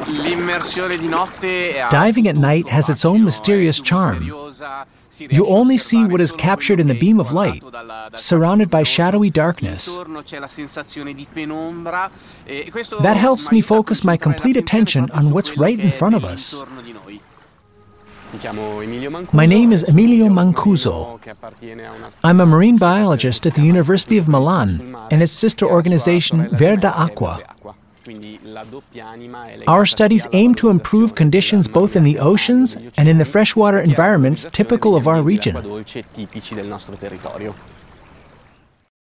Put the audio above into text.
Diving at night has its own mysterious charm. You only see what is captured in the beam of light, surrounded by shadowy darkness. That helps me focus my complete attention on what's right in front of us. My name is Emilio Mancuso. I'm a marine biologist at the University of Milan and its sister organization Verda Acqua. Our studies aim to improve conditions both in the oceans and in the freshwater environments typical of our region.